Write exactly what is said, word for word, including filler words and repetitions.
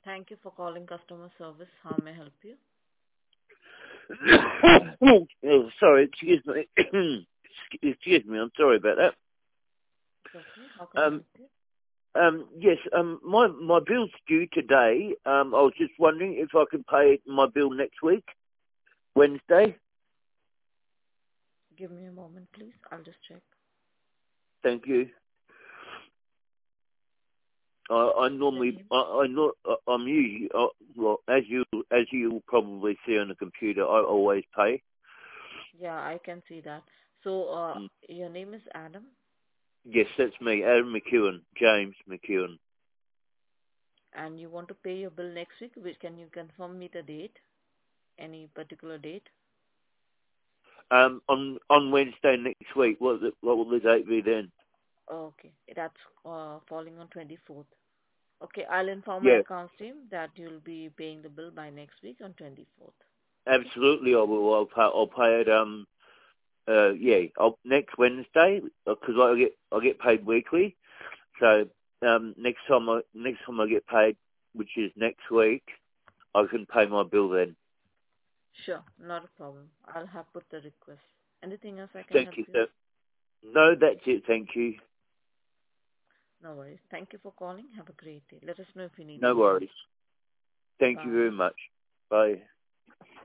Thank you for calling customer service. How may I help you? Oh, sorry, excuse me. excuse me, I'm sorry about that. It's okay. How can I Um, help you? um, yes, um, my my bill's due today. Um, I was just wondering if I could pay my bill next week, Wednesday. Give me a moment, please. I'll just check. Thank you. I, I Your normally, name? I, I not, I'm usually, uh, well, as you as you will probably see on the computer, I always pay. Yeah, I can see that. So, uh, Mm. your name is Adam, Yes, that's me, Adam McEwen, James McEwen. and you want to pay your bill next week. Which can you confirm me the date? Any particular date? Um, on on Wednesday next week, what the, what will the date be then? Okay, that's uh, falling on twenty-fourth. Okay, I'll inform my Yeah, accounts team that you'll be paying the bill by next week on twenty-fourth. Okay? absolutely, I will. I'll pay. I'll pay it. Um, uh, yeah, I'll, next Wednesday because I get I get paid weekly. So um, next time I next time I get paid, which is next week, I can pay my bill then. Sure, not a problem. I'll have put the request. Anything else I can Thank help you, you sir. with? No, that's it. Thank you. No worries. Thank you for calling. Have a great day. Let us know if you need No any help. worries. Thank you Bye. very much. Bye.